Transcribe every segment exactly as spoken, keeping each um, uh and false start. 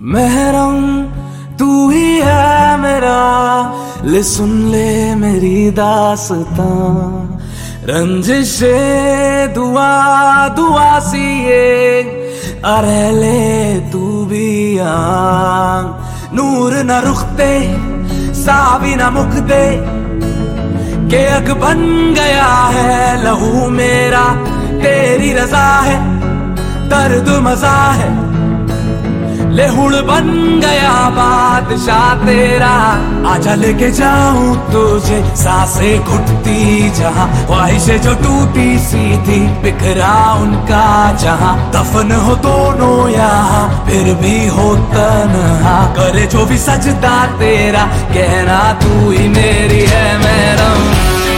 महरम तू ही है मेरा, ले सुन ले मेरी दास्तां। रंजिशे दुआ दुआ सी ये, अरे ले तू भी आ। नूर न रुखते सावी न मुखते, के अग बन गया है लहू मेरा। तेरी रजा है दर्द मजा है, ले हुड़ बन गया बादशाह तेरा। आजा लेके जाऊं तुझे सांसें घुटती जहां, ख्वाहिशें जो टूटी सी थी बिखरा उनका जहां। दफन हो दोनों यहाँ फिर भी हो तन्हा, करे जो भी सजदा तेरा, कहना तू ही मेरी है महरम।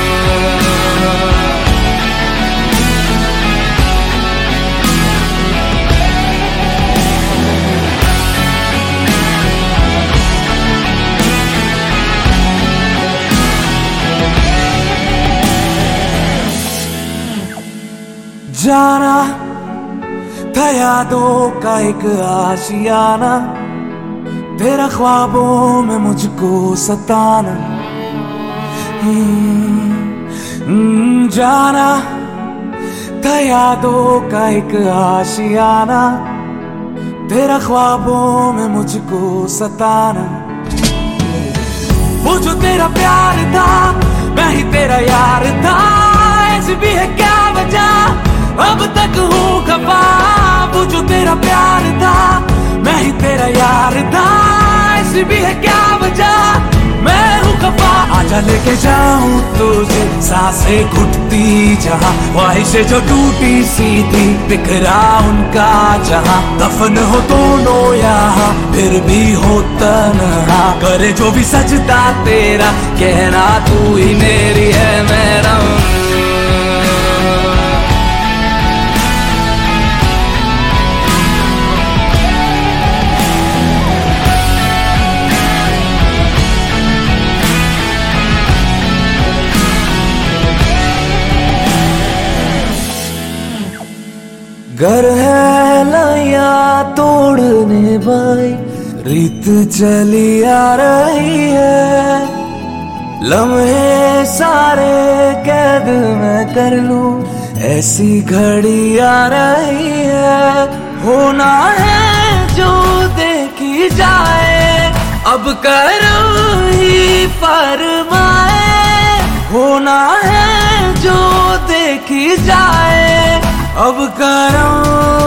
जाना था यादों का एक आशियाना, तेरा ख्वाबों में मुझको सताना। जाना था यादों का एक आशियाना, तेरा ख्वाबों में मुझको सताना। वो जो तेरा प्यार था मैं ही तेरा यार था, ऐसी भी है क्या वजह अब तक हूँ खफा। वो जो तेरा प्यार था मैं ही तेरा यार था, ऐसी भी है क्या वजह मैं हूँ खफा। आजा लेके जाऊं तुझे सांसें घुटती जहां, ख्वाहिशें जो टूटी सी थी बिखरा उनका जहां। दफन हो दोनों यहाँ फिर भी हो तन्हा, करे जो भी सजदा तेरा, कहना तू ही मेरी है महरम। घर है लाया तोड़ने भाई, रीत चली आ रही है। लम्हे सारे कैद मैं कर लूं, ऐसी घड़ी आ रही है। होना है जो देखी जाए, अब करो ही फरमाए। होना है जो देखी जाए, अब करो